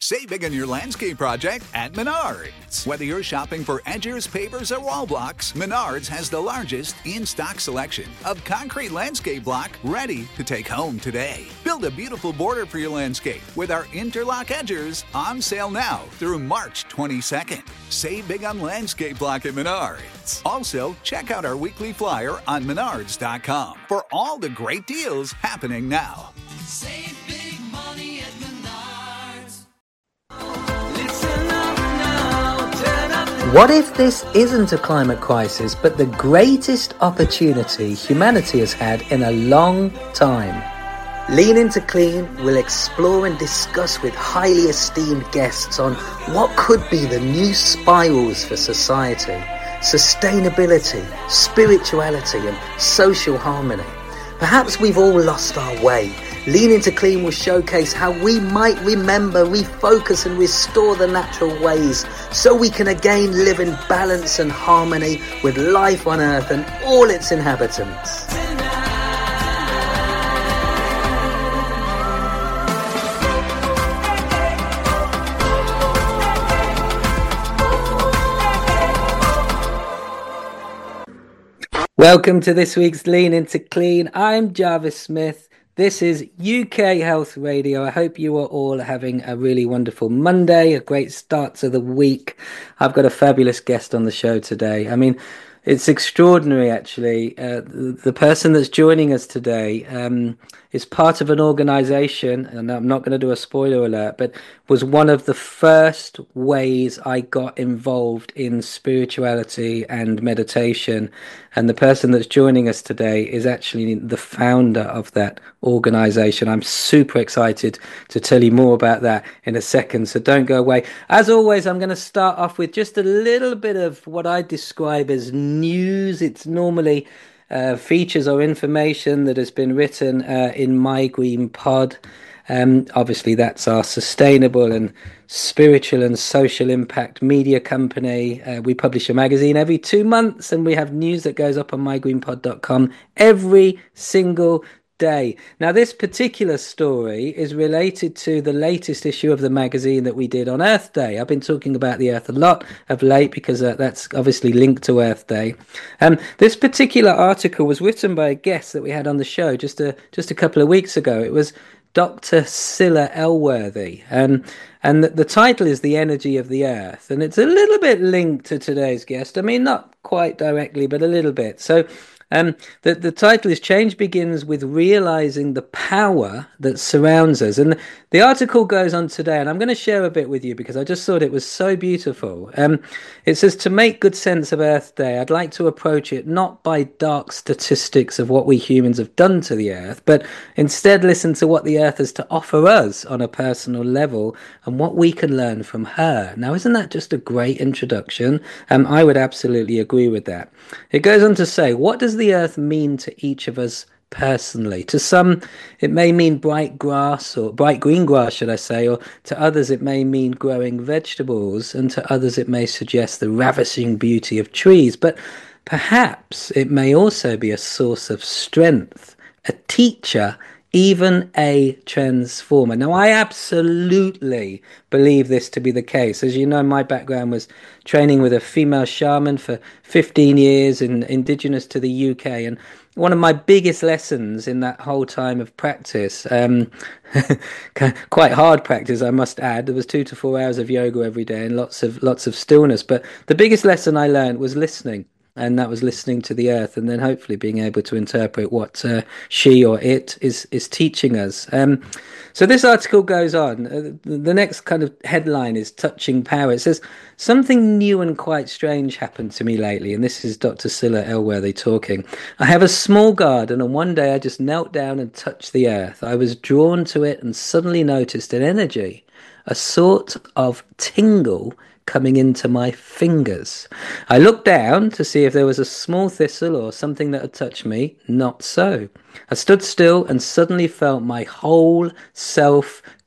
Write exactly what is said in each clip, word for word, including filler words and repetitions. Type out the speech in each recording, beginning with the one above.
Save big on your landscape project at Menards. Whether you're shopping for edgers, pavers, or wall blocks, Menards has the largest in-stock selection of concrete landscape block ready to take home today. Build a beautiful border for your landscape with our interlock edgers on sale now through March twenty-second. Save big on landscape block at Menards. Also, check out our weekly flyer on menards dot com for all the great deals happening now. Save big money at Menards. What if this isn't a climate crisis, but the greatest opportunity humanity has had in a long time? Lean Into Clean will explore and discuss with highly esteemed guests on what could be the new spirals for society, sustainability, spirituality, and social harmony. Perhaps we've all lost our way. Lean Into Clean will showcase how we might remember, refocus and restore the natural ways so we can again live in balance and harmony with life on Earth and all its inhabitants. Welcome to this week's Lean Into Clean. I'm Jarvis Smith. This is U K Health Radio. I hope you are all having a really wonderful Monday, a great start to the week. I've got a fabulous guest on the show today. I mean, it's extraordinary, actually. Uh, the, the person that's joining us today um, is part of an organization, and I'm not going to do a spoiler alert, but was one of the first ways I got involved in spirituality and meditation. And the person that's joining us today is actually the founder of that organization. I'm super excited to tell you more about that in a second, so don't go away. As always, I'm going to start off with just a little bit of what I describe as news. It's normally uh, features or information that has been written uh, in My Green Pod. Um, obviously, that's our sustainable and spiritual and social impact media company. Uh, we publish a magazine every two months and we have news that goes up on my green pod dot com every single day. Now, this particular story is related to the latest issue of the magazine that we did on Earth Day. I've been talking about the Earth a lot of late because uh, that's obviously linked to Earth Day. Um, this particular article was written by a guest that we had on the show just a, just a couple of weeks ago. It was Doctor Scilla Elworthy, um, and the, the title is The Energy of the Earth, and it's a little bit linked to today's guest. I mean, not quite directly, but a little bit. So um, the, the title is Change Begins with Realizing the Power That Surrounds Us. And the article goes on today, and I'm going to share a bit with you because I just thought it was so beautiful. Um, it says, to make good sense of Earth Day, I'd like to approach it not by dark statistics of what we humans have done to the Earth, but instead listen to what the Earth has to offer us on a personal level and what we can learn from her. Now, isn't that just a great introduction? Um, I would absolutely agree with that. It goes on to say, what does the Earth mean to each of us personally? To some, it may mean bright grass, or bright green grass, should I say, or to others it may mean growing vegetables, and to others it may suggest the ravishing beauty of trees. But perhaps it may also be a source of strength, a teacher, even a transformer. Now, I absolutely believe this to be the case. As you know, my background was training with a female shaman for fifteen years, in, indigenous to the U K, and one of my biggest lessons in that whole time of practice, um, quite hard practice, I must add. There was two to four hours of yoga every day and lots of lots of stillness. But the biggest lesson I learned was listening. And that was listening to the earth, and then hopefully being able to interpret what uh, she or it is is teaching us. Um, so this article goes on. Uh, the next kind of headline is Touching Power. It says, something new and quite strange happened to me lately. And this is Doctor Scilla Elworthy talking. I have a small garden, and one day I just knelt down and touched the earth. I was drawn to it and suddenly noticed an energy, a sort of tingle coming into my fingers. I looked down to see if there was a small thistle or something that had touched me. Not so. I stood still and suddenly felt my whole self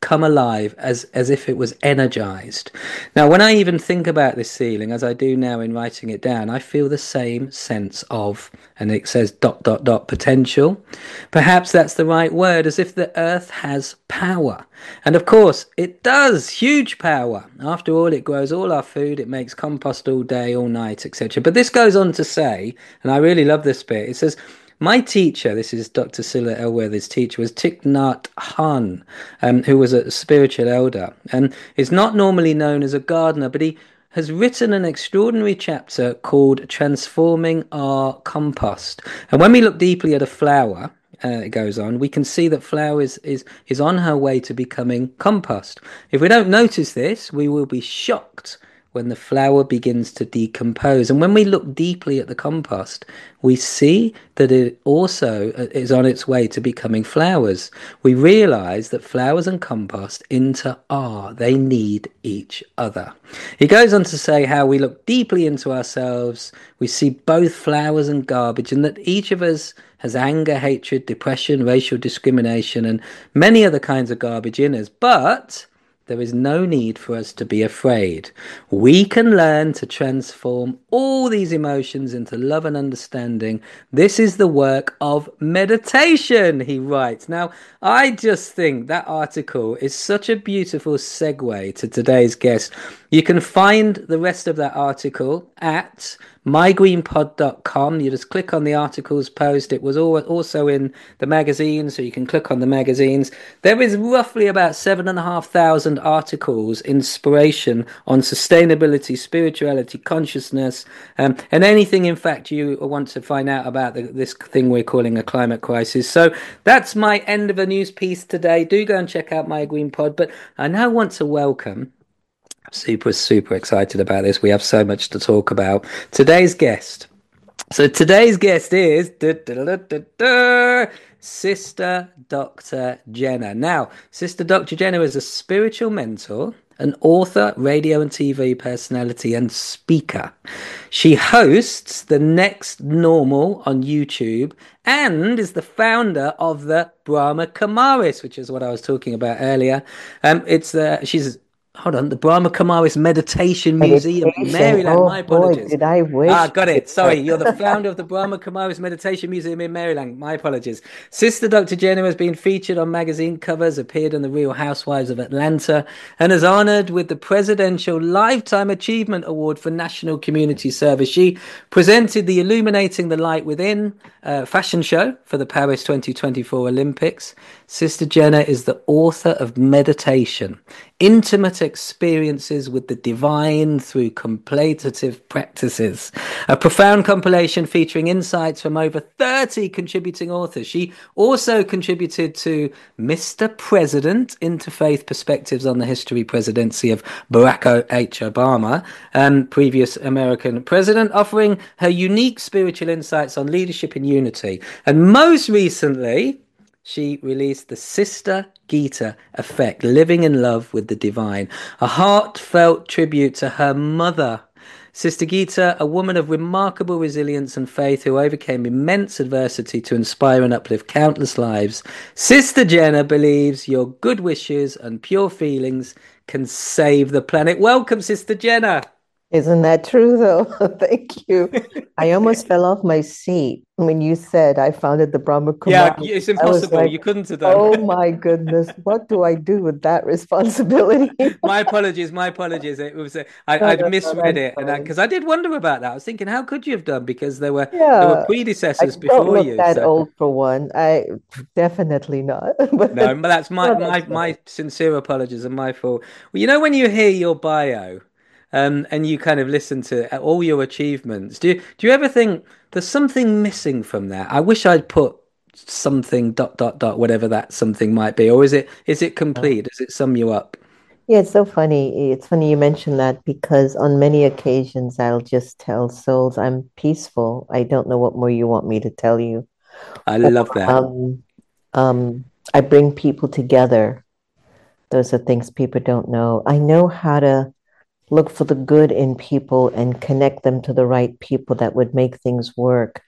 come alive as as if it was energized. Now, when I even think about this ceiling, as I do now in writing it down, I feel the same sense of, and it says dot dot dot potential. Perhaps that's the right word, as if the earth has power. And of course, it does, huge power. After all, it grows all our food, it makes compost all day, all night, et cetera. But this goes on to say, and I really love this bit, it says, my teacher, this is Doctor Scylla Elworthy's teacher, was Thich Nhat Hanh, um, who was a spiritual elder, and is not normally known as a gardener, but he has written an extraordinary chapter called Transforming Our Compost. And when we look deeply at a flower, uh, it goes on, we can see that flower is, is, is on her way to becoming compost. If we don't notice this, we will be shocked when the flower begins to decompose. And when we look deeply at the compost, we see that it also is on its way to becoming flowers. We realize that flowers and compost inter are, they need each other. He goes on to say how we look deeply into ourselves, we see both flowers and garbage, and that each of us has anger, hatred, depression, racial discrimination, and many other kinds of garbage in us. But there is no need for us to be afraid. We can learn to transform all these emotions into love and understanding. This is the work of meditation, he writes. Now, I just think that article is such a beautiful segue to today's guest. You can find the rest of that article at my green pod dot com. You just click on the articles post. It was also in the magazine, so you can click on the magazines. There is roughly about seven and a half thousand articles, inspiration on sustainability, spirituality, consciousness, um, and anything, in fact, you want to find out about the, this thing we're calling a climate crisis. So that's my end of a news piece today. Do go and check out My Green Pod. But I now want to welcome, super, super excited about this. We have so much to talk about. Today's guest. So today's guest is da, da, da, da, da, Sister Doctor Jenna. Now, Sister Doctor Jenna is a spiritual mentor, an author, radio and T V personality, and speaker. She hosts The Next Normal on YouTube and is the founder of the Brahma Kumaris, which is what I was talking about earlier. Um, it's uh, she's Hold on, the Brahma Kumaris Meditation Museum in Maryland. Oh, My apologies. Boy, did I wish. Ah, got it. Sorry, you're the founder of the Brahma Kumaris Meditation Museum in Maryland. My apologies. Sister Doctor Jenna has been featured on magazine covers, appeared on The Real Housewives of Atlanta, and is honored with the Presidential Lifetime Achievement Award for National Community Service. She presented the Illuminating the Light Within uh, fashion show for the Paris twenty twenty-four Olympics. Sister Jenna is the author of Meditation, Intimate Experiences with the Divine Through Contemplative Practices, a profound compilation featuring insights from over thirty contributing authors. She also contributed to Mister President, Interfaith Perspectives on the History Presidency of Barack H. Obama, um, previous American president, offering her unique spiritual insights on leadership and unity. And most recently, she released the Sister Gita Effect, Living in Love with the Divine, a heartfelt tribute to her mother. Sister Gita, a woman of remarkable resilience and faith who overcame immense adversity to inspire and uplift countless lives. Sister Jenna believes your good wishes and pure feelings can save the planet. Welcome, Sister Jenna. Isn't that true, though? Thank you. I almost fell off my seat when you said I founded the Brahma Kumaris. Yeah, it's impossible. Like, you couldn't have done. Oh my goodness, what do I do with that responsibility? My apologies, my apologies. It was uh, I, no, I'd misread it, and because I, I did wonder about that. I was thinking, how could you have done? Because there were yeah, there were predecessors I before don't look you. That so. old for one. I definitely not. but, no, but that's my no, that's my, my sincere apologies and my fault. Well, you know, when you hear your bio. Um, and you kind of listen to all your achievements. Do you do you ever think there's something missing from that? I wish I'd put something dot dot dot whatever that something might be, or is it is it complete? Does it sum you up? Yeah, it's so funny. It's funny you mention that because on many occasions I'll just tell souls I'm peaceful. I don't know what more you want me to tell you. I love that. Um, um, I bring people together. Those are things people don't know. I know how to look for the good in people and connect them to the right people that would make things work.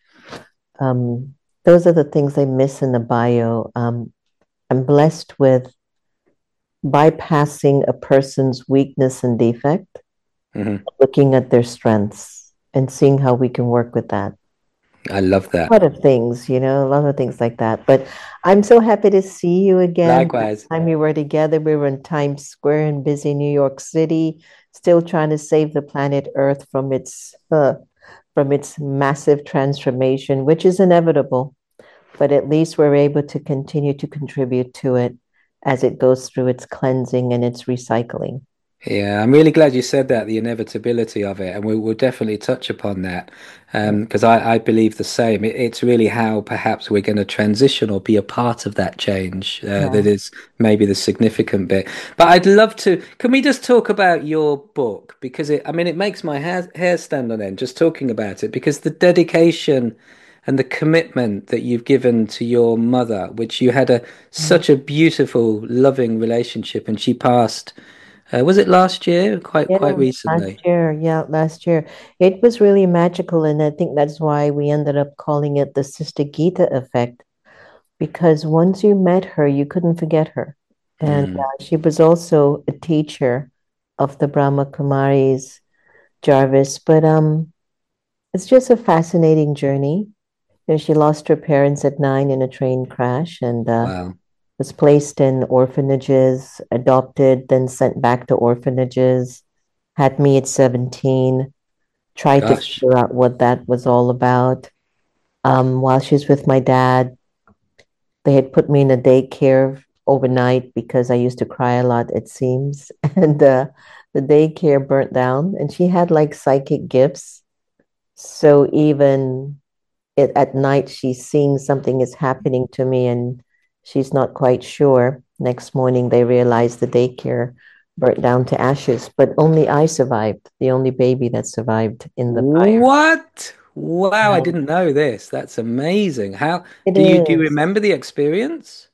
Um, those are the things I miss in the bio. Um, I'm blessed with bypassing a person's weakness and defect, Mhm. looking at their strengths and seeing how we can work with that. I love A that. lot of things, you know, a lot of things like that. But I'm so happy to see you again. Likewise. Last time we were together, we were in Times Square in busy New York City, still trying to save the planet Earth from its uh, from its massive transformation, which is inevitable. But at least we're able to continue to contribute to it as it goes through its cleansing and its recycling. Yeah, I'm really glad you said that, the inevitability of it, and we will definitely touch upon that um, because I, I believe the same. It, it's really how perhaps we're going to transition or be a part of that change uh, that Yeah. is maybe the significant bit. But I'd love to. Can we just talk about your book? Because it, I mean, it makes my hair, hair stand on end just talking about it because the dedication and the commitment that you've given to your mother, which you had a Mm. such a beautiful, loving relationship, and she passed. Uh, was it last year? Quite Yeah, quite last recently. year. Yeah, last year. It was really magical. And I think that's why we ended up calling it the Sister Gita effect, because once you met her, you couldn't forget her. And Mm. uh, she was also a teacher of the Brahma Kumaris, Jarvis. But um, it's just a fascinating journey. You know, she lost her parents at nine in a train crash and uh, Wow. was placed in orphanages, adopted, then sent back to orphanages, had me at seventeen, tried to Gosh. figure out what that was all about. Um, while she was with my dad, they had put me in a daycare overnight because I used to cry a lot, it seems. And uh, the daycare burnt down, and she had like psychic gifts. So even it, at night, she's seeing something is happening to me, and she's not quite sure. Next morning, they realized the daycare burnt down to ashes, but only I survived, the only baby that survived in the fire. What? Wow, I Um, didn't know this. That's amazing. How it do you do you is. remember the experience?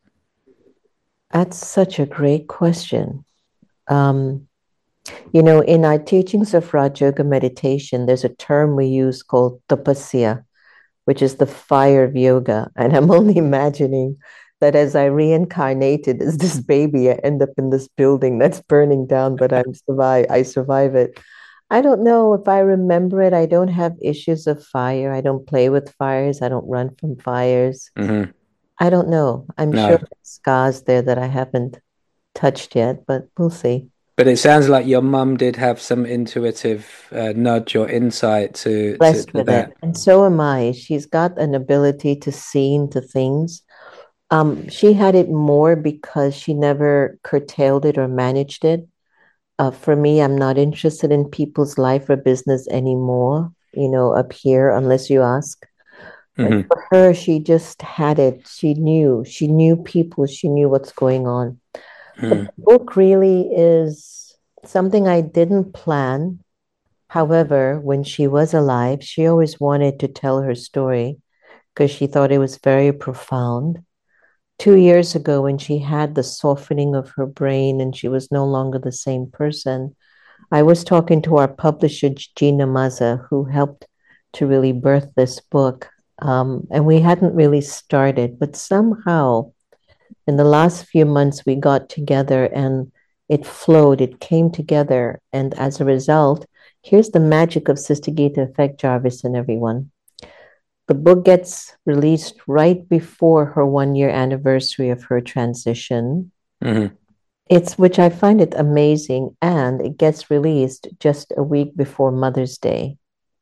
That's such a great question. Um, you know, in our teachings of Raj Yoga meditation, there's a term we use called tapasya, which is the fire of yoga. And I'm only imagining that as I reincarnated as this baby, I end up in this building that's burning down, but I'm survive, I survive it. I don't know if I remember it. I don't have issues of fire. I don't play with fires. I don't run from fires. Hmm. I don't know. I'm sure No. there's scars there that I haven't touched yet, but we'll see. But it sounds like your mum did have some intuitive uh, nudge or insight to, to Blessed to with it. that. And so am I. She's got an ability to see into things. Um, she had it more because she never curtailed it or managed it. Uh, for me, I'm not interested in people's life or business anymore, you know, up here, unless you ask. But Hmm. for her, she just had it. She knew. She knew people. She knew what's going on. But Mm. the book really is something I didn't plan. However, when she was alive, she always wanted to tell her story because she thought it was very profound. Two years ago, when she had the softening of her brain and she was no longer the same person, I was talking to our publisher, Gina Mazza, who helped to really birth this book. Um, and we hadn't really started, but somehow in the last few months, we got together and it flowed, it came together. And as a result, here's the magic of Sister Gita Effect, Jarvis and everyone. The book gets released right before her one year anniversary of her transition. Hmm. It's which I find it amazing, and it gets released just a week before Mother's Day.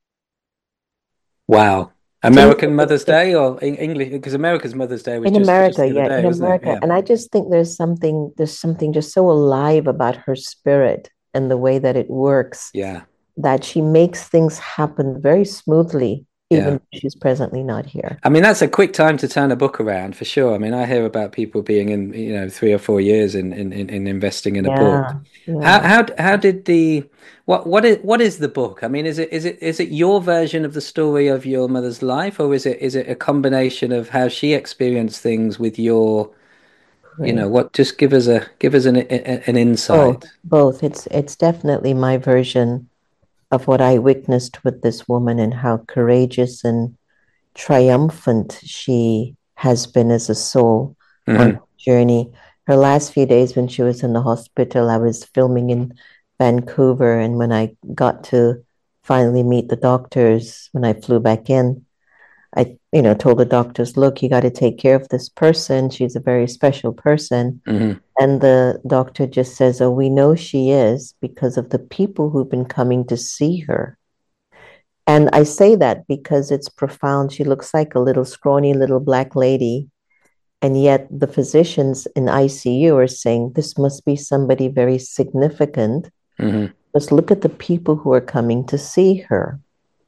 Wow. To me, American it, Mother's it, Day or in English? Because America's Mother's Day was in just just America, the other yeah, day, in wasn't it? America, Yeah. and I just think there's something there's something just so alive about her spirit and the way that it works, Yeah. that she makes things happen very smoothly, even Yeah. though she's presently not here. I mean, that's a quick time to turn a book around for sure. I mean, I hear about people being in, you know, three or four years in in, in in investing in a book. Yeah, How yeah. how how did the what what is what is the book? I mean, is it is it is it your version of the story of your mother's life, or is it is it a combination of how she experienced things with your, you know, Great. what? Just give us a give us an an Both, insight. both. It's it's definitely my version of what I witnessed with this woman and how courageous and triumphant she has been as a soul on Hmm. her journey. her last few days when she was in the hospital, I was filming in Vancouver. And when I got to finally meet the doctors, when I flew back in, I, you know, told the doctors, look, you got to take care of this person. She's a very special person. Mm-hmm. And the doctor just says, oh, we know she is because of the people who've been coming to see her. And I say that because it's profound. She looks like a little scrawny little black lady. And yet the physicians in I C U are saying this must be somebody very significant. Mm-hmm. Let's look at the people who are coming to see her.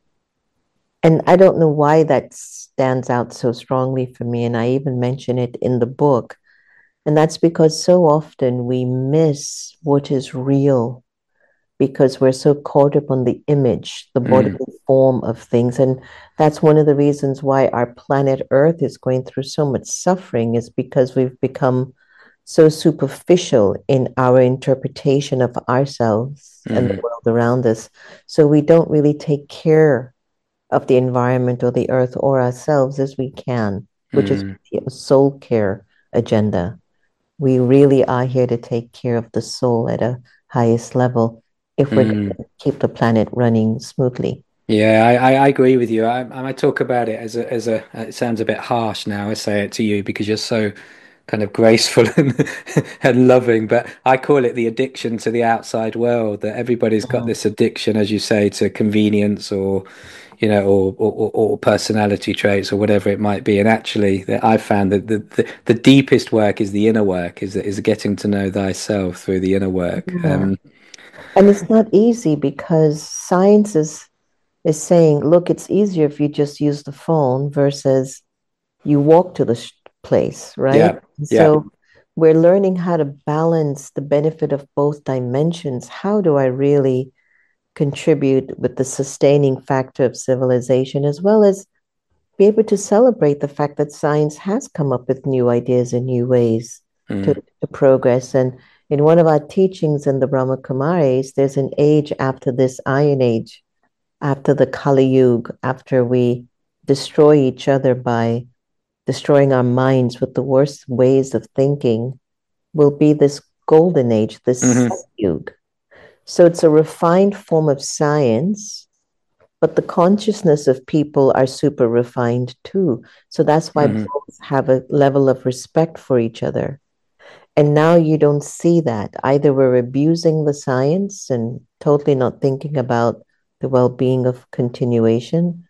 And I don't know why that stands out so strongly for me. And I even mention it in the book. And that's because so often we miss what is real because we're so caught up on the image, the bodily mm. form of things. And that's one of the reasons why our planet Earth is going through so much suffering, is because we've become so superficial in our interpretation of ourselves mm. and the world around us. So we don't really take care of the environment or the earth or ourselves as we can, which mm. is a soul care agenda. We really are here to take care of the soul at a highest level if we're mm. going to keep the planet running smoothly. Yeah, I, I agree with you. I, I talk about it as a, as a, it sounds a bit harsh now. I say it to you because you're so kind of graceful and, and loving, but I call it the addiction to the outside world, that everybody's got mm-hmm. this addiction, as you say, to convenience or, you know, or, or, or personality traits or whatever it might be. And actually, I've found that the, the, the deepest work is the inner work, is is getting to know thyself through the inner work. Yeah. Um, and it's not easy because science is, is saying, look, it's easier if you just use the phone versus you walk to the sh- place, right? Yeah. So yeah. we're learning how to balance the benefit of both dimensions. How do I really contribute with the sustaining factor of civilization, as well as be able to celebrate the fact that science has come up with new ideas and new ways mm. to, to progress. And in one of our teachings in the Brahma Kumaris, there's an age after this Iron Age, after the Kali Yuga, after we destroy each other by destroying our minds with the worst ways of thinking, will be this golden age, this mm-hmm. Yuga. So it's a refined form of science, but the consciousness of people are super refined too. So that's why mm-hmm. both have a level of respect for each other. And now you don't see that. Either we're abusing the science and totally not thinking about the well-being of continuation,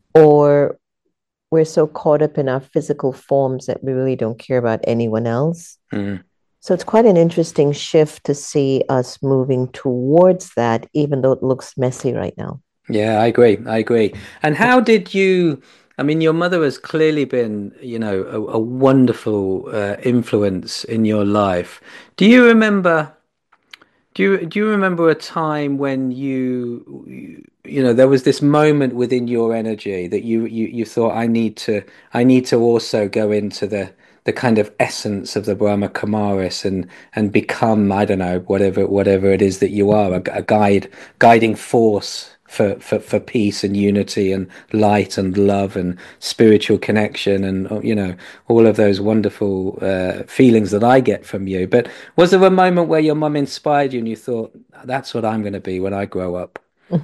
or we're so caught up in our physical forms that we really don't care about anyone else. Mm. So it's quite an interesting shift to see us moving towards that, even though it looks messy right now. Yeah, I agree. I agree. And how did you, I mean, your mother has clearly been, you know, a, a wonderful uh, influence in your life. Do you remember, do you, do you remember a time when you, you, you know, there was this moment within your energy that you, you, you thought, I need to, I need to also go into the, the kind of essence of the Brahma Kumaris and and become, I don't know, whatever whatever it is that you are, a, a guide, guiding force for, for, for peace and unity and light and love and spiritual connection and, you know, all of those wonderful uh, feelings that I get from you. But was there a moment where your mum inspired you and you thought, that's what I'm going to be when I grow up?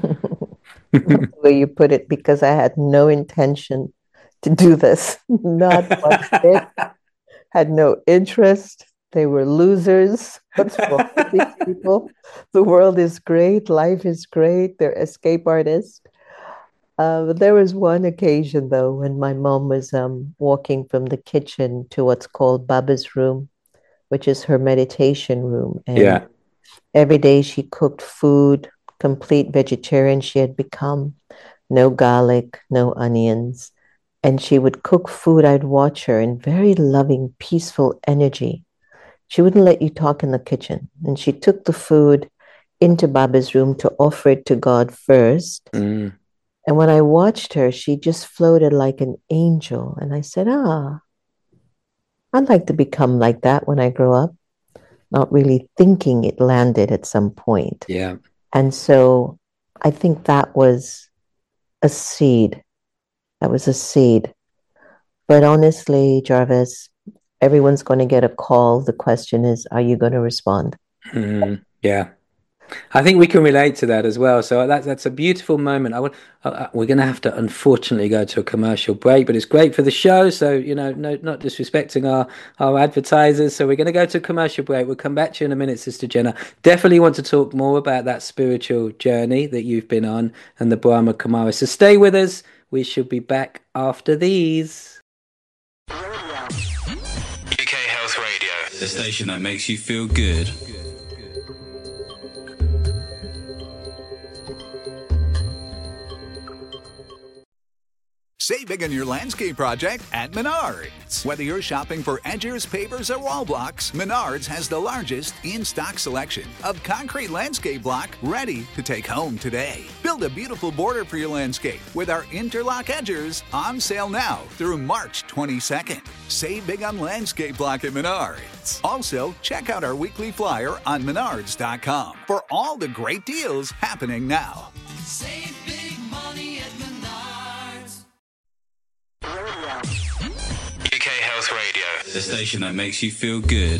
The way you put it, because I had no intention to do this, not one bit. Had no interest. They were losers. What's wrong with these people? The world is great. Life is great. They're escape artists. Uh, but there was one occasion, though, when my mom was um, walking from the kitchen to what's called Baba's room, which is her meditation room. And yeah. every day she cooked food, complete vegetarian she had become, no garlic, no onions. And she would cook food. I'd watch her in very loving, peaceful energy. She wouldn't let you talk in the kitchen. And she took the food into Baba's room to offer it to God first. Mm. And when I watched her, she just floated like an angel. And I said, ah, I'd like to become like that when I grow up. Not really thinking it landed at some point. Yeah. And so I think that was a seed. That was a seed. But honestly, Jarvis, everyone's going to get a call. The question is, are you going to respond? Mm, yeah. I think we can relate to that as well. So that's that's a beautiful moment. I would, uh, uh, we're going to have to unfortunately go to a commercial break, but it's great for the show. So you know, no, not disrespecting our our advertisers. So we're going to go to a commercial break. We'll come back to you in a minute, Sister Jenna. Definitely want to talk more about that spiritual journey that you've been on and the Brahma Kumaris. So stay with us. We should be back after these. U K Health Radio, the station that makes you feel good. Save big on your landscape project at Menards. Whether you're shopping for edgers, pavers, or wall blocks, Menards has the largest in-stock selection of concrete landscape block ready to take home today. Build a beautiful border for your landscape with our interlock edgers on sale now through March twenty-second. Save big on landscape block at Menards. Also, check out our weekly flyer on menards dot com for all the great deals happening now. Save big money at Menards. U K Health Radio, the station that makes you feel good.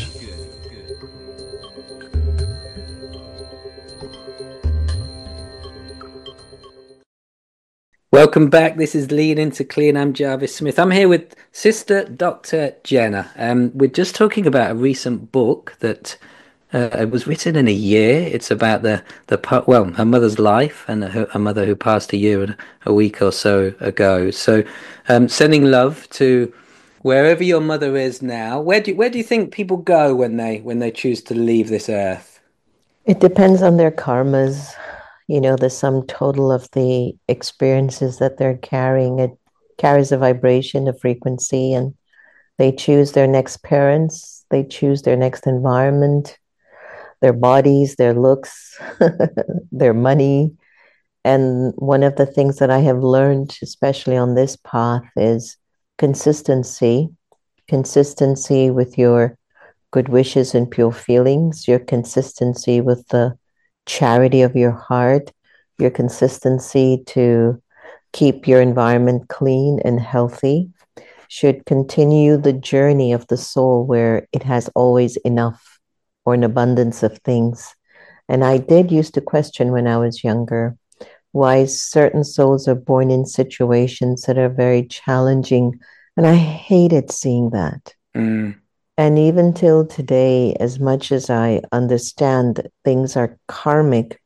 Welcome back. This is Lean Into Clean. I'm Jarvis Smith. I'm here with Sister Doctor Jenna. Um, we're just talking about a recent book that uh, it was written in a year. It's about the the pa- well, her mother's life and her, her mother who passed a year and a week or so ago. So, um, sending love to wherever your mother is now. Where do where do you think people go when they when they choose to leave this earth? It depends on their karmas, you know, the sum total of the experiences that they're carrying. It carries a vibration, a frequency, and they choose their next parents, they choose their next environment, their bodies, their looks, their money. And one of the things that I have learned, especially on this path, is consistency, consistency with your good wishes and pure feelings, your consistency with the charity of your heart, your consistency to keep your environment clean and healthy should continue the journey of the soul where it has always enough or an abundance of things. And I did used to question when I was younger why certain souls are born in situations that are very challenging. And I hated seeing that. Mm. And even till today, as much as I understand that things are karmic,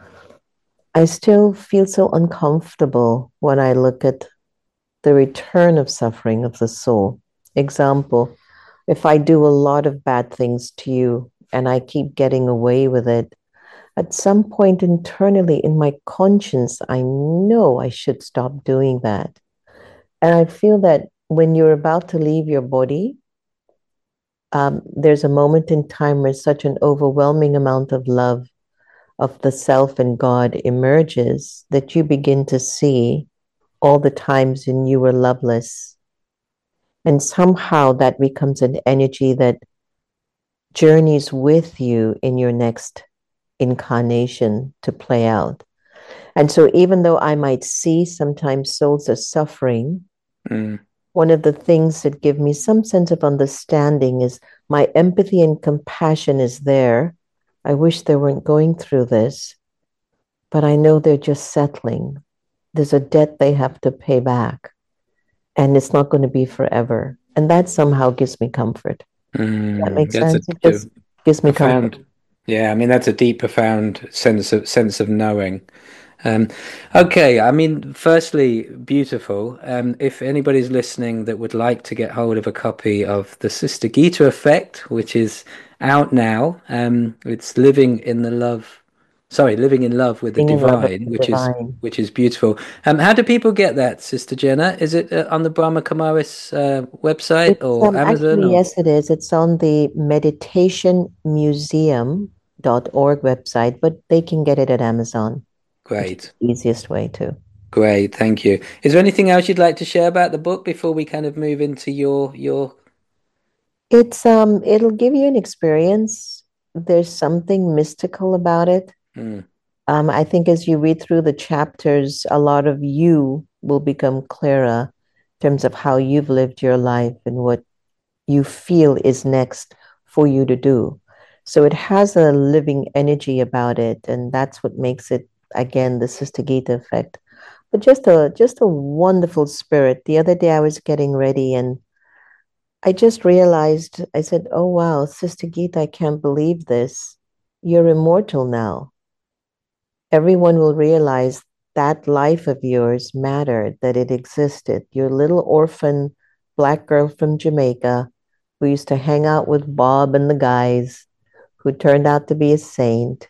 I still feel so uncomfortable when I look at the return of suffering of the soul. Example, if I do a lot of bad things to you and I keep getting away with it, at some point internally in my conscience, I know I should stop doing that. And I feel that when you're about to leave your body, um, there's a moment in time where such an overwhelming amount of love of the self and God emerges that you begin to see all the times when you were loveless. And somehow that becomes an energy that journeys with you in your next incarnation to play out. And so even though I might see sometimes souls are suffering, Mm. one of the things that give me some sense of understanding is my empathy and compassion is there. I wish they weren't going through this, but I know they're just settling. There's a debt they have to pay back, and it's not going to be forever. And that somehow gives me comfort. Mm. That makes That's sense. a, It just gives me comfort. profound. Yeah, I mean that's a deep, profound sense of sense of knowing. Um, okay, I mean, firstly, beautiful. Um, if anybody's listening that would like to get hold of a copy of the Sister Gita Effect, which is out now, um, it's living in the love. Sorry, living in love with the Being in love with divine, the which is divine. which is beautiful. Um, how do people get that, Sister Jenna? Is it uh, on the Brahma Kumaris uh, website It's or um, Amazon actually, or? yes, it is. It's on the meditation museum dot org website, but they can get it at Amazon. Great. Easiest way too. Great, thank you. Is there anything else you'd like to share about the book before we kind of move into your your It's um, it'll give you an experience. There's something mystical about it. mm, Um, I think as you read through the chapters, a lot of you will become clearer in terms of how you've lived your life and what you feel is next for you to do. So it has a living energy about it, and that's what makes it, again, the Sister Gita effect. But just a just a wonderful spirit. The other day I was getting ready and I just realized, I said, oh wow, Sister Gita, I can't believe this. You're immortal now. Everyone will realize that life of yours mattered, that it existed. Your little orphan black girl from Jamaica who used to hang out with Bob and the guys, who turned out to be a saint.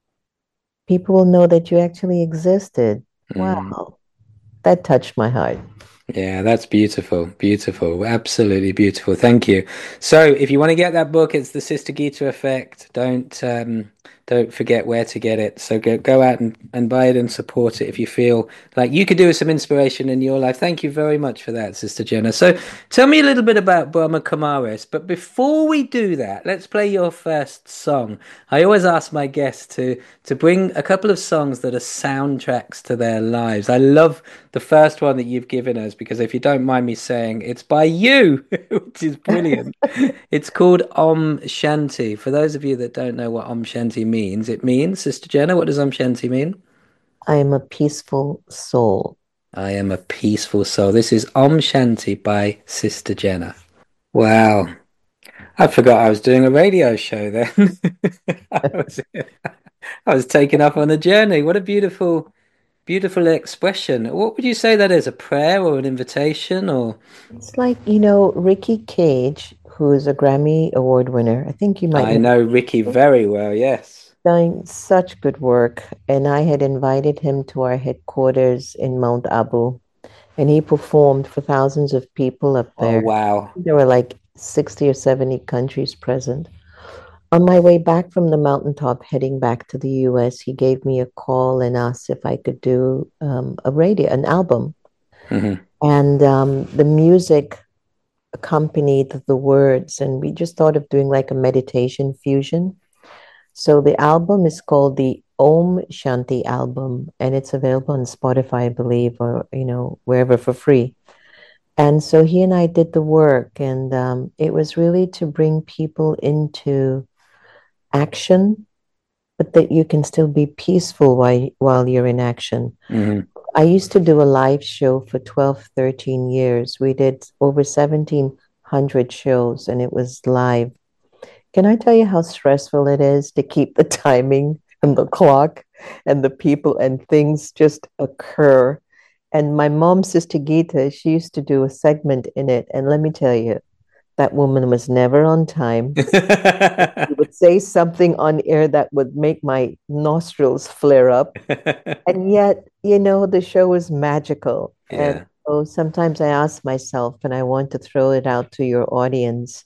People will know that you actually existed. Mm. Wow. That touched my heart. Yeah, that's beautiful. Beautiful. Absolutely beautiful. Thank you. So if you want to get that book, it's the Sister Gita Effect. Don't um don't forget where to get it. So go go out and, and buy it and support it if you feel like you could do with some inspiration in your life. Thank you very much for that, Sister Jenna. So tell me a little bit about Brahma Kumaris. But before we do that, let's play your first song. I always ask my guests to to bring a couple of songs that are soundtracks to their lives. I love the first one that you've given us because if you don't mind me saying, it's by you, which is brilliant. It's called Om Shanti. For those of you that don't know what Om Shanti means, it means, Sister Jenna, what does Om Shanti mean? I am a peaceful soul. I am a peaceful soul. This is Om Shanti by Sister Jenna. Wow. I forgot I was doing a radio show then. I was, I was taken off on a journey. What a beautiful, beautiful expression. What would you say that is? A prayer or an invitation or? It's like, you know, Ricky Cage, who is a Grammy Award winner. I think you might I know Ricky very well, yes. doing such good work. And I had invited him to our headquarters in Mount Abu, and he performed for thousands of people up Oh, there. wow. There were like sixty or seventy countries present. On my way back from the mountaintop, heading back to the U S, he gave me a call and asked if I could do um, a radio, an album. hmm And um, the music accompanied the words, and we just thought of doing like a meditation fusion. So the album is called the Om Shanti album, and it's available on Spotify, I believe, or you know, wherever for free. And so he and I did the work, and um, it was really to bring people into action, but that you can still be peaceful while while you're in action. hmm I used to do a live show for twelve, thirteen years. We did over seventeen hundred shows, and it was live. Can I tell you how stressful it is to keep the timing and the clock and the people and things just occur? And my mom, Sister Gita, she used to do a segment in it. And let me tell you, that woman was never on time. She would say something on air that would make my nostrils flare up. And yet, you know, the show was magical. Yeah. And so sometimes I ask myself, and I want to throw it out to your audience,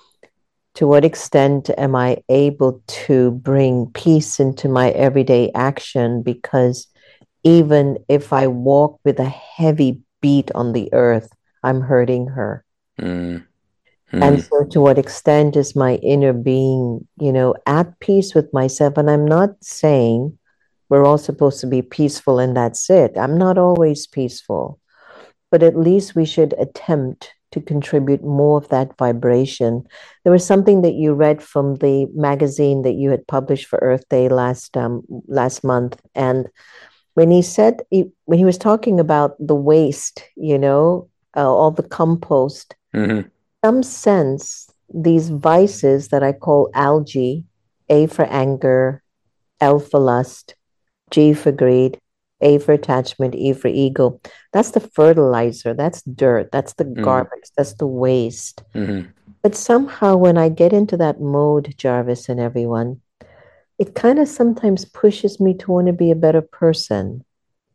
to what extent am I able to bring peace into my everyday action? Because even if I walk with a heavy beat on the earth, I'm hurting her. Mm. And Mm. so, to what extent is my inner being, you know, at peace with myself? And I'm not saying we're all supposed to be peaceful and that's it. I'm not always peaceful, but at least we should attempt to contribute more of that vibration. There was something that you read from the magazine that you had published for Earth Day last um, last month, and when he said he, when he was talking about the waste, you know, uh, all the compost, Mhm. some sense these vices that I call algae, A for anger, L for lust, G for greed, A for attachment, E for ego. That's the fertilizer, that's dirt, that's the Mm. garbage, that's the waste. Mhm. But somehow when I get into that mode, Jarvis and everyone, it kind of sometimes pushes me to want to be a better person.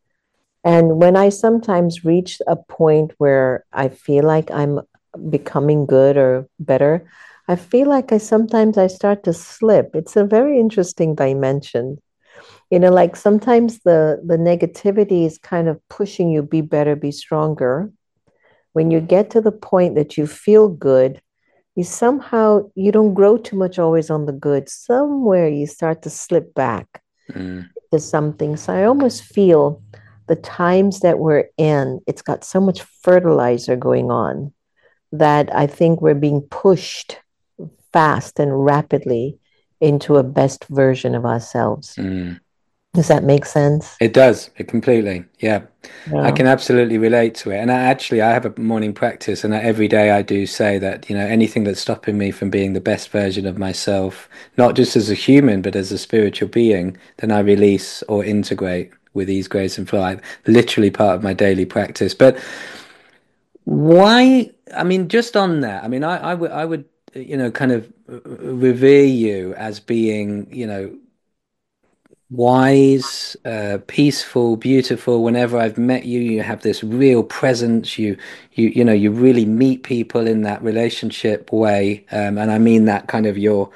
And when I sometimes reach a point where I feel like I'm becoming good or better, I feel like I sometimes I start to slip. It's a very interesting dimension. You know, like sometimes the the negativity is kind of pushing you be better, be stronger. When you get to the point that you feel good, you somehow you don't grow too much always on the good. Somewhere you start to slip back Mm. to something. So I almost feel the times that we're in, it's got so much fertilizer going on that I think we're being pushed fast and rapidly into a best version of ourselves. Mm. Does that make sense? It does. It completely. Yeah. I Yeah. can absolutely relate to it. And I, actually, I have a morning practice, and every day I do say that, you know, anything that's stopping me from being the best version of myself, not just as a human, but as a spiritual being, then I release or integrate with ease, grace, and flow. I, literally part of my daily practice. But why? I mean, just on that, I mean, I, I would, I would, you know, kind of revere you as being, you know, wise, uh, peaceful, beautiful. Whenever I've met you, you have this real presence. You, you, you know, you really meet people in that relationship way, um, and I mean that kind of your,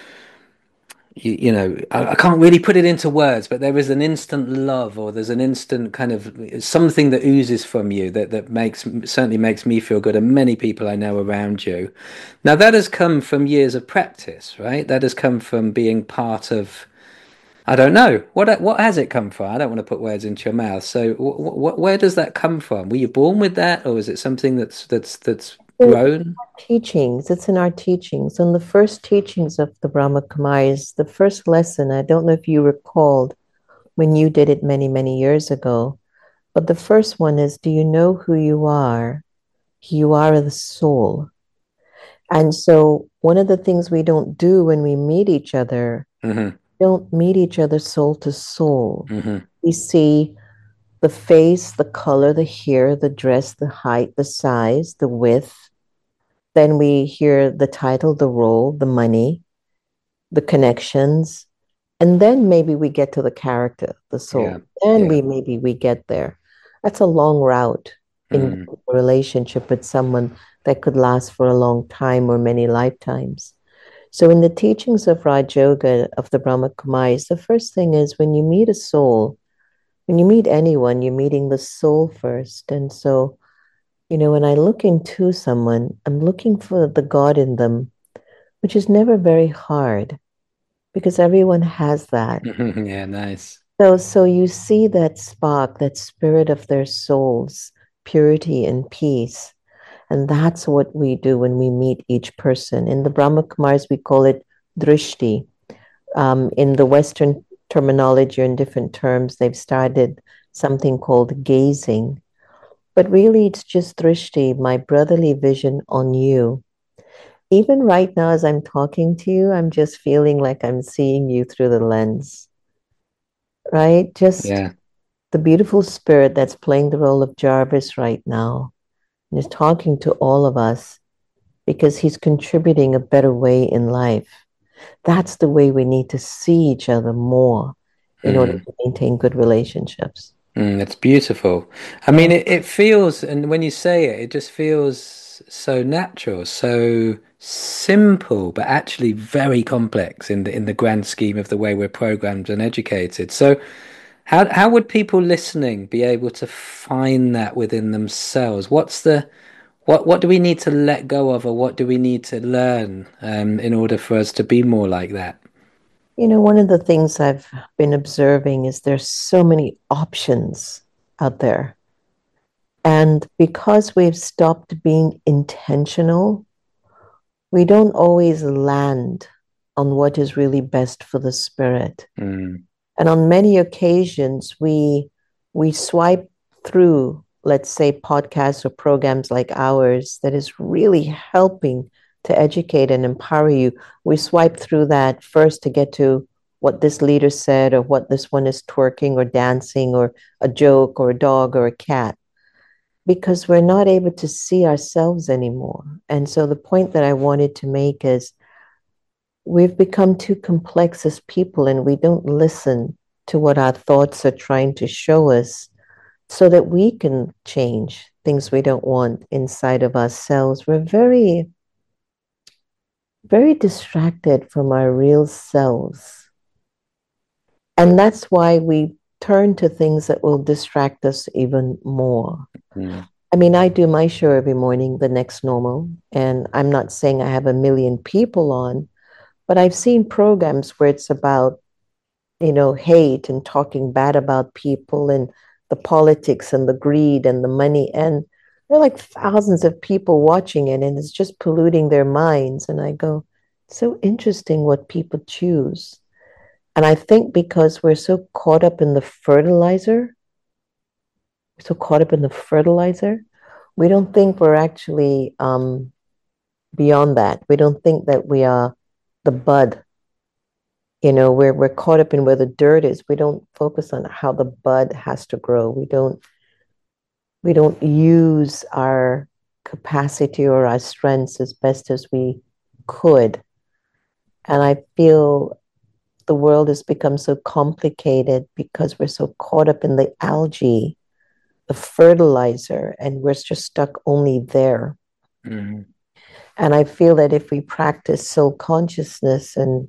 you, you know, I, I can't really put it into words, but there is an instant love, or there's an instant kind of something that oozes from you that that makes certainly makes me feel good, and many people I know around you. Now that has come from years of practice, right? That has come from being part of. I don't know. What what has it come from? I don't want to put words into your mouth. So, wh wh where does that come from? Were you born with that, or is it something that's that's that's grown? Teachings, it's in our teachings. On the first teachings of the Brahma Kumaris, the first lesson, I don't know if you recalled when you did it many, many years ago, but the first one is, do you know who you are? You are the soul. And so one of the things we don't do when we meet each other, Mm-hmm. don't meet each other soul to soul. Mm-hmm. We see the face, the color, the hair, the dress, the height, the size, the width. Then we hear the title, the role, the money, the connections. And then maybe we get to the character, the soul. Yeah. Then Yeah. we maybe we get there. That's a long route in Mm. a relationship with someone that could last for a long time or many lifetimes. So in the teachings of Raj Yoga, of the Brahma Kumaris, the first thing is when you meet a soul, when you meet anyone, you're meeting the soul first. And so, you know, when I look into someone, I'm looking for the God in them, which is never very hard because everyone has that. Yeah, nice. So, so you see that spark, that spirit of their souls, purity and peace. And that's what we do when we meet each person. In the Brahma Kumaris, we call it drishti. Um, in the Western terminology, or in different terms, they've started something called gazing. But really, it's just drishti, my brotherly vision on you. Even right now, as I'm talking to you, I'm just feeling like I'm seeing you through the lens, right? Just Yeah. the beautiful spirit that's playing the role of Jarvis right now and is talking to all of us because he's contributing a better way in life. That's the way we need to see each other more in order Mm. to maintain good relationships. Mm, that's beautiful. I mean, it, it feels, and when you say it, it just feels so natural, so simple, but actually very complex in the in the grand scheme of the way we're programmed and educated. So, how how would people listening be able to find that within themselves? What's the what what do we need to let go of, or what do we need to learn um, in order for us to be more like that? You know, one of the things I've been observing is there's so many options out there. And because we've stopped being intentional, we don't always land on what is really best for the spirit. Mm. And on many occasions, we we swipe through, let's say, podcasts or programs like ours that is really helping to educate and empower you. We swipe through that first to get to what this leader said, or what this one is twerking or dancing, or a joke or a dog or a cat, because we're not able to see ourselves anymore. And so the point that I wanted to make is we've become too complex as people, and we don't listen to what our thoughts are trying to show us so that we can change things we don't want inside of ourselves. We're very, very distracted from our real selves. And that's why we turn to things that will distract us even more. Mm. I mean, I do my show every morning, The Next Normal, and I'm not saying I have a million people on, but I've seen programs where it's about, you know, hate and talking bad about people and the politics and the greed and the money. And there are like thousands of people watching it, and it's just polluting their minds. And I go, so interesting what people choose. And I think because we're so caught up in the fertilizer, we're so caught up in the fertilizer, we don't think we're actually um, beyond that. We don't think that we are the bud. You know, we're we're caught up in where the dirt is. We don't focus on how the bud has to grow. We don't we don't use our capacity or our strengths as best as we could. And I feel the world has become so complicated because we're so caught up in the algae, the fertilizer, and we're just stuck only there. Mm-hmm. And I feel that if we practice soul consciousness and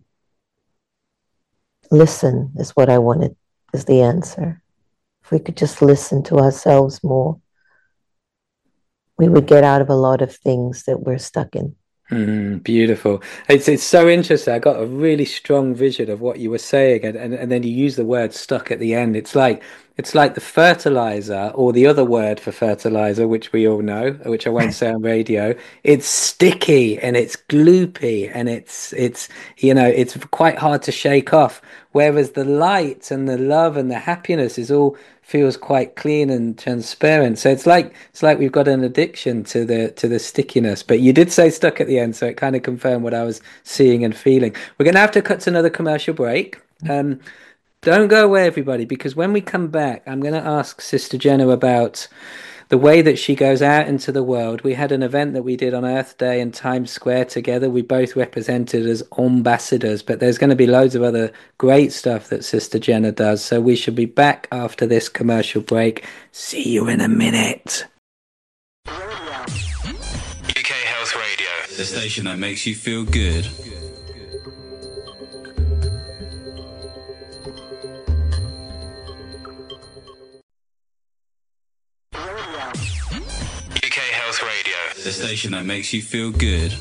listen is what I wanted, is the answer. If we could just listen to ourselves more, we would get out of a lot of things that we're stuck in. Mm, beautiful. It's it's so interesting. I got a really strong vision of what you were saying, and, and, and then you use the word stuck at the end. It's like it's like the fertilizer, or the other word for fertilizer, which we all know, which I won't say on radio. It's sticky and it's gloopy and it's it's you know it's quite hard to shake off. Whereas the light and the love and the happiness is all feels quite clean and transparent. So it's like it's like we've got an addiction to the to the stickiness. But you did say stuck at the end, so it kind of confirmed what I was seeing and feeling. We're going to have to cut to another commercial break. Um, don't go away, everybody, because when we come back, I'm going to ask Sister Jenna about the way that she goes out into the world. We had an event that we did on Earth Day in Times Square together. We both represented as ambassadors, but there's going to be loads of other great stuff that Sister Jenna does. So we should be back after this commercial break. See you in a minute. U K Health Radio, the station that makes you feel good. U K Health Radio, the station that makes you feel good.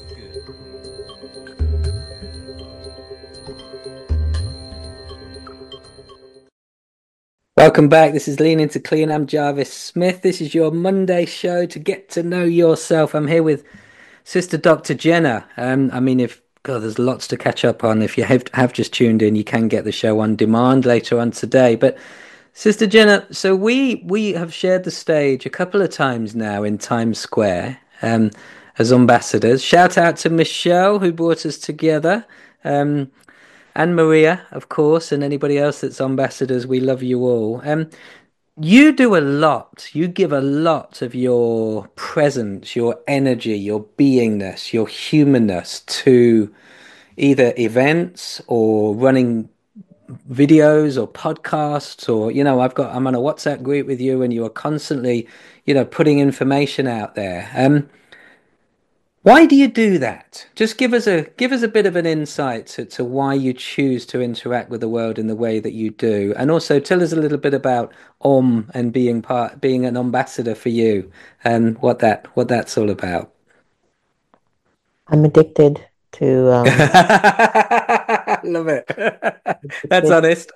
Welcome back. This is Lean Into Clean. I'm Jarvis Smith. This is your Monday show to get to know yourself. I'm here with Sister Doctor Jenna. Um, I mean, if God, there's lots to catch up on. If you have, have just tuned in, you can get the show on demand later on today. But Sister Jenna, so we we have shared the stage a couple of times now in Times Square um, as ambassadors. Shout out to Michelle, who brought us together. Um, and Maria, of course, and anybody else that's ambassadors. We love you all. Um, you do a lot. You give a lot of your presence, your energy, your beingness, your humanness to either events or running videos or podcasts, or you know, I've got I'm on a WhatsApp group with you, and you are constantly, you know, putting information out there. Um, why do you do that? Just give us a give us a bit of an insight to, to why you choose to interact with the world in the way that you do, and also tell us a little bit about Om and being part being an ambassador for you, and what that what that's all about. I'm addicted to um, love it. That's honest.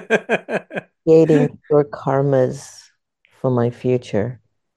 creating your karmas for my future.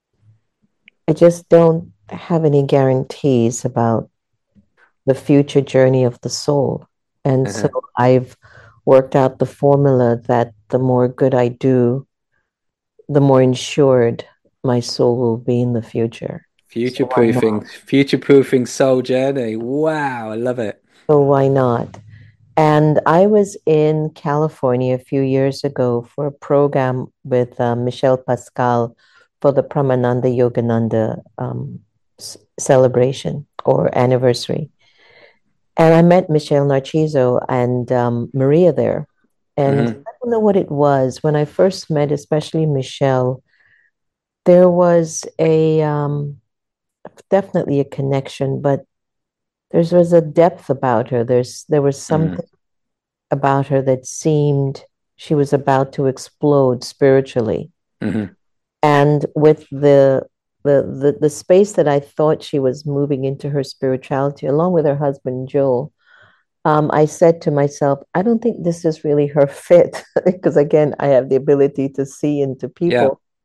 I just don't have any guarantees about the future journey of the soul. And Uh-huh. so I've worked out the formula that the more good I do, the more insured my soul will be in the future. Future So why proofing, not? future proofing soul journey. Wow, I love it. So why not? And I was in California a few years ago for a program with uh, Michelle Pascal for the Pramananda Yogananda um, s- celebration or anniversary. And I met Michelle Narciso and um, Maria there. And Mhm. I don't know what it was. When I first met, especially Michelle, there was a um, definitely a connection, but there was a depth about her. There's there was something about her that seemed she was about to explode spiritually. Mhm. And with the, the the the space that I thought she was moving into her spirituality, along with her husband Joel, um, I said to myself, I don't think this is really her fit, because again, I have the ability to see into Yeah. people.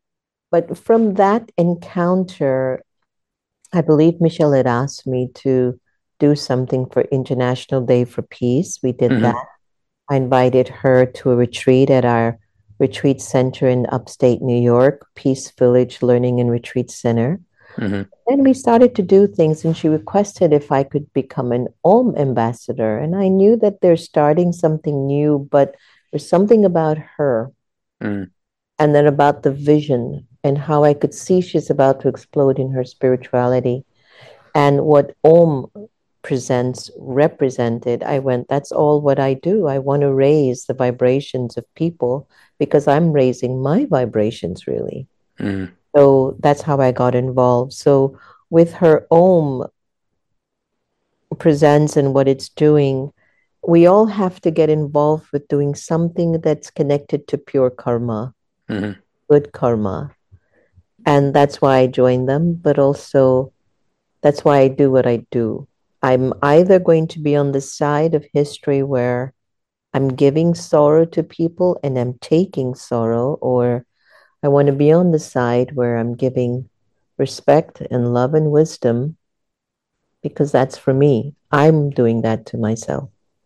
But from that encounter, I believe Michelle had asked me to do something for International Day for Peace. We did Mhm. that. I invited her to a retreat at our retreat center in upstate New York, Peace Village Learning and Retreat Center. Mhm. Then we started to do things, and she requested if I could become an Om ambassador. And I knew that they're starting something new, but there's something about her Mm. and then about the vision and how I could see she's about to explode in her spirituality. And what Om presents represented, I went, that's all what I do. I want to raise the vibrations of people because I'm raising my vibrations, really. Mm. So that's how I got involved. So with her Om presents and what it's doing, we all have to get involved with doing something that's connected to pure karma, Mhm. good karma. And that's why I joined them, but also that's why I do what I do. I'm either going to be on the side of history where I'm giving sorrow to people and I'm taking sorrow, or I want to be on the side where I'm giving respect and love and wisdom because that's for me. I'm doing that to myself.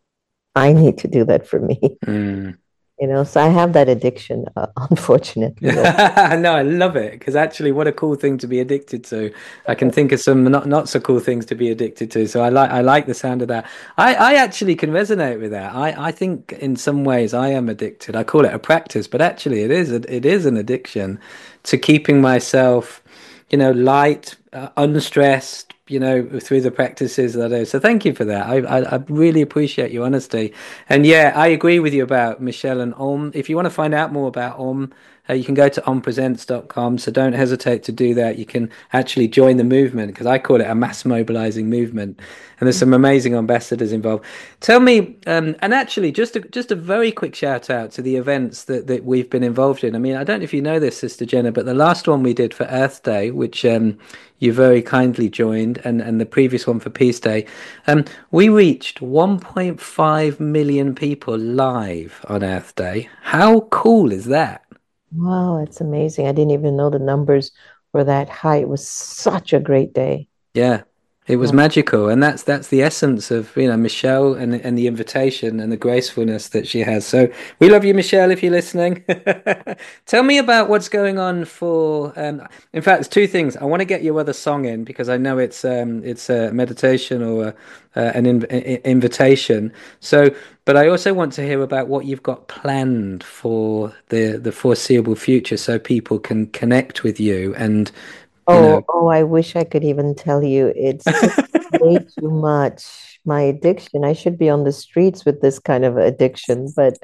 I need to do that for me. Mm. You know, so I have that addiction, uh, unfortunately. No, I love it because actually, what a cool thing to be addicted to. I can think of some not not so cool things to be addicted to. So I like I like the sound of that. I I actually can resonate with that. I I think in some ways I am addicted. I call it a practice, but actually it is a, it is an addiction to keeping myself, you know, light, uh, unstressed, you know, through the practices that I do. So thank you for that. I, I I really appreciate your honesty. And yeah, I agree with you about Michelle and Om. If you want to find out more about Om, uh, you can go to om presents dot com. So don't hesitate to do that. You can actually join the movement because I call it a mass mobilizing movement. And there's some amazing ambassadors involved. Tell me, um, and actually, just a, just a very quick shout out to the events that, that we've been involved in. I mean, I don't know if you know this, Sister Jenna, but the last one we did for Earth Day, which um, you very kindly joined, and, and the previous one for Peace Day, um, we reached one point five million people live on Earth Day. How cool is that? Wow, it's amazing. I didn't even know the numbers were that high. It was such a great day. Yeah, it was Yeah. magical, and that's that's the essence of, you know, Michelle and and the invitation and the gracefulness that she has. So we love you, Michelle, if you're listening. Tell me about what's going on for. Um, in fact, there's two things. I want to get your other song in because I know it's um it's a meditation or a, uh, an inv i- invitation. So, but I also want to hear about what you've got planned for the the foreseeable future, so people can connect with you and, you Oh, know. oh, I wish I could even tell you. It's just way too much. My addiction. I should be on the streets with this kind of addiction. But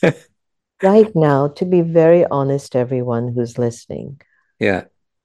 right now, to be very honest, everyone who's listening, Yeah.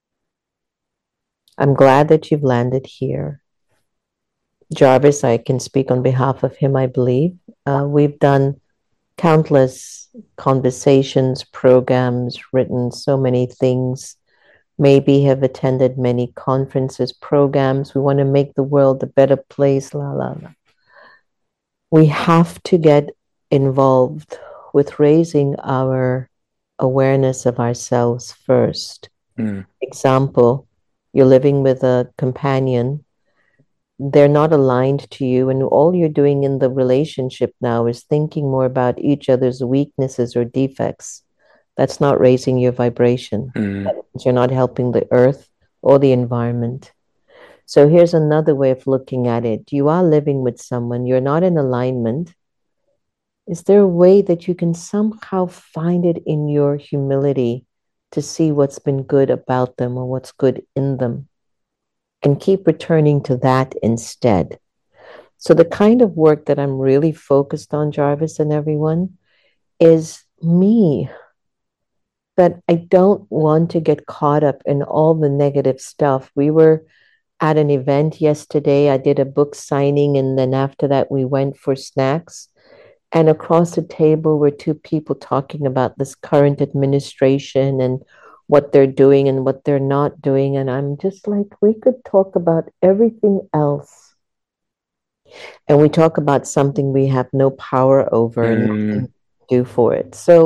I'm glad that you've landed here. Jarvis, I can speak on behalf of him, I believe. Uh, we've done countless conversations, programs, written so many things, maybe have attended many conferences, programs. We want to make the world a better place, la, la, la. We have to get involved with raising our awareness of ourselves first. Mm. Example, you're living with a companion, they're not aligned to you, and all you're doing in the relationship now is thinking more about each other's weaknesses or defects. That's not raising your vibration. Mm. That means you're not helping the earth or the environment. So here's another way of looking at it. You are living with someone, you're not in alignment. Is there a way that you can somehow find it in your humility to see what's been good about them or what's good in them, and keep returning to that instead? So the kind of work that I'm really focused on, Jarvis and everyone, is me. That I don't want to get caught up in all the negative stuff. We were at an event yesterday. I did a book signing, and then after that, we went for snacks. And across the table were two people talking about this current administration and what they're doing and what they're not doing. And I'm just like, we could talk about everything else. And we talk about something we have no power over and Mm. nothing to do for it. So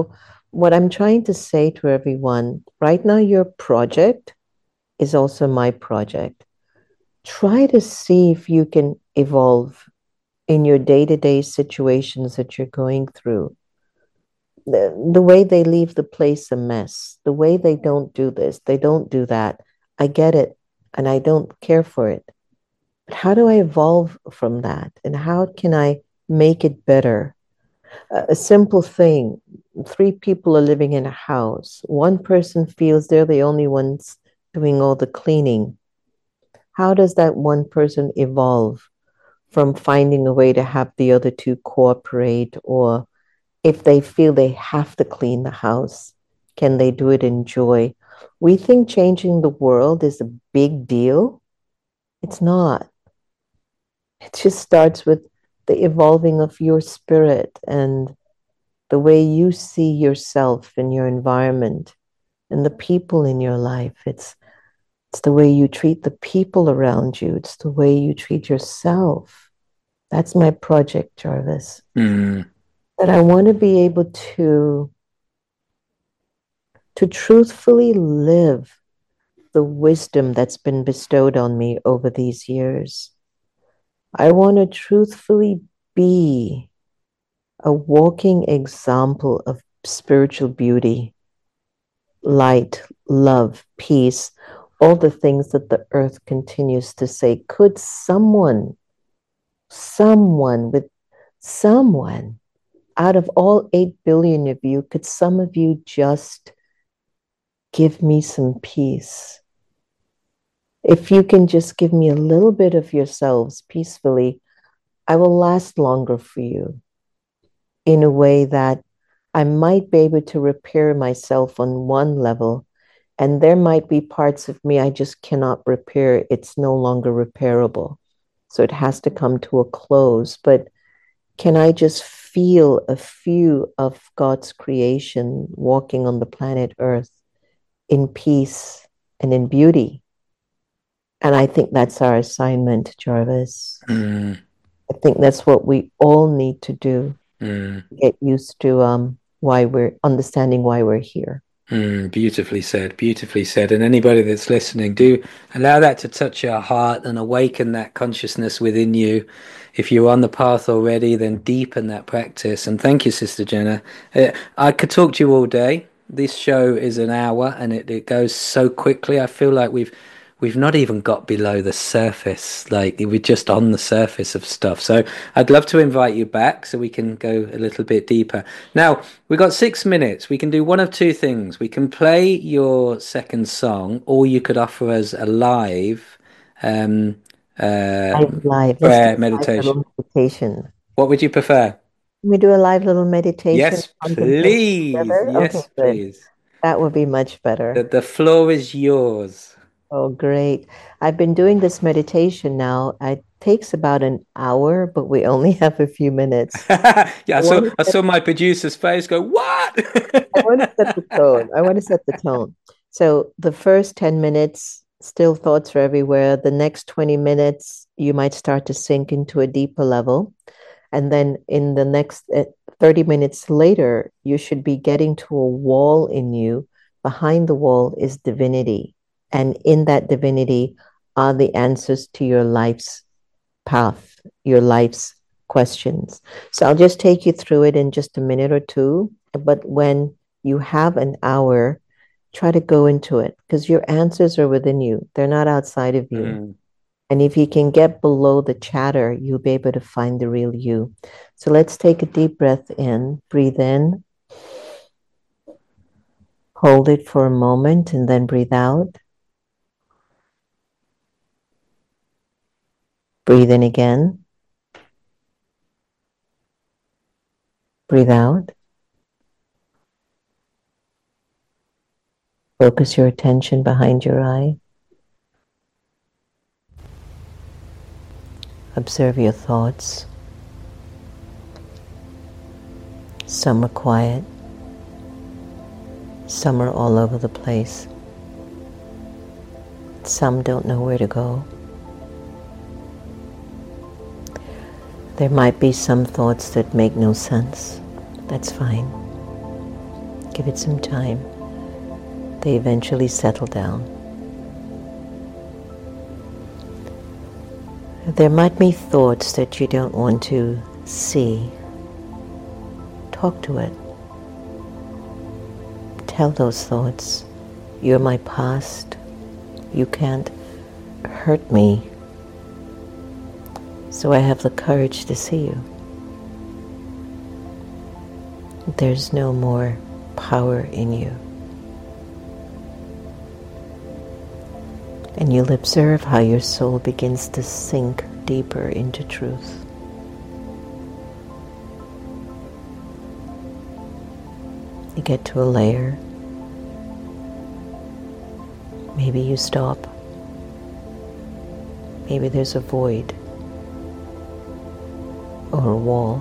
what I'm trying to say to everyone, right now your project is also my project. Try to see if you can evolve in your day-to-day situations that you're going through. The, the way they leave the place a mess, the way they don't do this, they don't do that. I get it, and I don't care for it. But how do I evolve from that? And how can I make it better? A, a simple thing, three people are living in a house. One person feels they're the only ones doing all the cleaning. How does that one person evolve from finding a way to have the other two cooperate? Or if they feel they have to clean the house, can they do it in joy? We think changing the world is a big deal. It's not. It just starts with the evolving of your spirit and the way you see yourself and your environment and the people in your life. It's it's the way you treat the people around you. It's the way you treat yourself. That's my project, Jarvis. Mm. That I want to be able to, to truthfully live the wisdom that's been bestowed on me over these years. I want to truthfully be a walking example of spiritual beauty, light, love, peace, all the things that the earth continues to say. Could someone, someone with someone out of all eight billion of you, could some of you just give me some peace? If you can just give me a little bit of yourselves peacefully, I will last longer for you in a way that I might be able to repair myself on one level, and there might be parts of me I just cannot repair. It's no longer repairable. So it has to come to a close. But can I just feel a few of God's creation walking on the planet Earth in peace and in beauty? And I think that's our assignment, Jarvis. Mm. I think that's what we all need to do. Mm. Get used to um, why we're understanding why we're here. Mm, beautifully said, beautifully said. And anybody that's listening, do allow that to touch your heart and awaken that consciousness within you. If you're on the path already, then deepen that practice. And thank you, Sister Jenna. Uh, I could talk to you all day. This show is an hour and it, it goes so quickly. I feel like we've we've not even got below the surface. Like we're just on the surface of stuff. So I'd love to invite you back so we can go a little bit deeper. Now, we've got six minutes. We can do one of two things. We can play your second song, or you could offer us a live um, uh, Live, live. Let's prayer do a live meditation. little meditation. What would you prefer? Can we do a live little meditation? Yes, please. Together? Yes, Okay, good. please. That would be much better. The, the floor is yours. Oh, great. I've been doing this meditation now. It takes about an hour, but we only have a few minutes. yeah, I, I saw wanna I set- saw my producer's face go, what? I want to set the tone. I want to set the tone. So the first ten minutes, still thoughts are everywhere. The next twenty minutes, you might start to sink into a deeper level. And then in the next uh, thirty minutes later, you should be getting to a wall in you. Behind the wall is divinity. And in that divinity are the answers to your life's path, your life's questions. So I'll just take you through it in just a minute or two. But when you have an hour, try to go into it because your answers are within you. They're not outside of you. Mm. And if you can get below the chatter, you'll be able to find the real you. So let's take a deep breath in, breathe in, hold it for a moment, and then breathe out. Breathe in again. Breathe out. Focus your attention behind your eye. Observe your thoughts. Some are quiet. Some are all over the place. Some don't know where to go. There might be some thoughts that make no sense. That's fine. Give it some time. They eventually settle down. There might be thoughts that you don't want to see. Talk to it. Tell those thoughts, you're my past. You can't hurt me. So I have the courage to see you. There's no more power in you. And you'll observe how your soul begins to sink deeper into truth. You get to a layer. Maybe you stop. Maybe there's a void or a wall.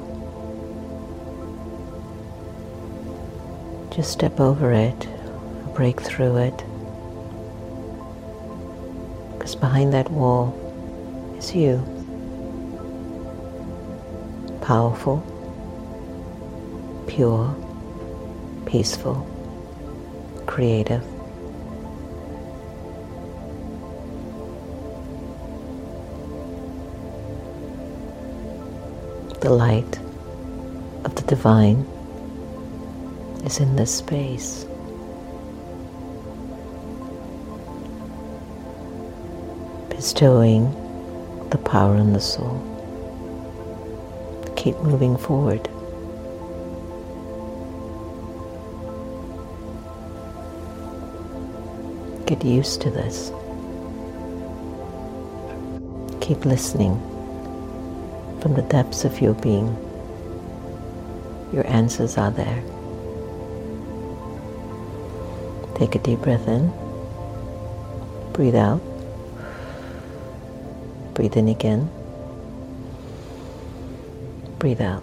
Just step over it, break through it. Because behind that wall is you. Powerful, pure, peaceful, creative. The light of the divine is in this space. Bestowing the power on the soul. Keep moving forward. Get used to this. Keep listening from the depths of your being. Your answers are there. Take a deep breath in. Breathe out. Breathe in again. Breathe out.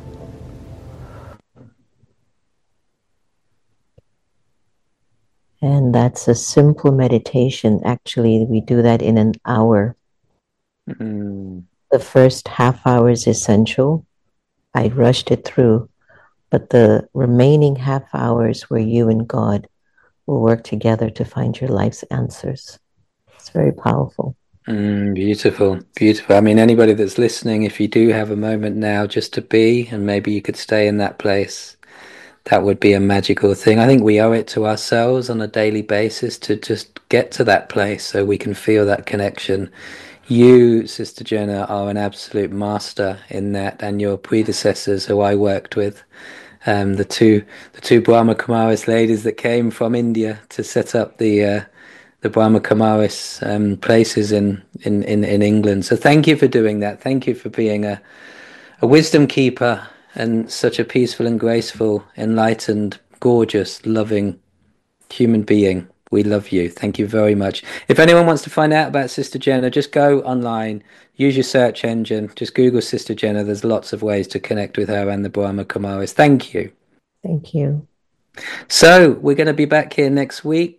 And that's a simple meditation. Actually, we do that in an hour. Mm. The first half hour is essential. I rushed it through, but the remaining half hours where you and God will work together to find your life's answers. It's very powerful. Mm, beautiful, beautiful. I mean, anybody that's listening, if you do have a moment now just to be, and maybe you could stay in that place, that would be a magical thing. I think we owe it to ourselves on a daily basis to just get to that place so we can feel that connection. You, Sister Jenna, are an absolute master in that, and your predecessors who I worked with, um, the two the two Brahma Kumaris ladies that came from India to set up the uh, the Brahma Kumaris um, places in, in, in, in England. So thank you for doing that. Thank you for being a, a wisdom keeper and such a peaceful and graceful, enlightened, gorgeous, loving human being. We love you. Thank you very much. If anyone wants to find out about Sister Jenna, just go online, use your search engine, just Google Sister Jenna. There's lots of ways to connect with her and the Brahma Kumaris. Thank you. Thank you. So we're going to be back here next week.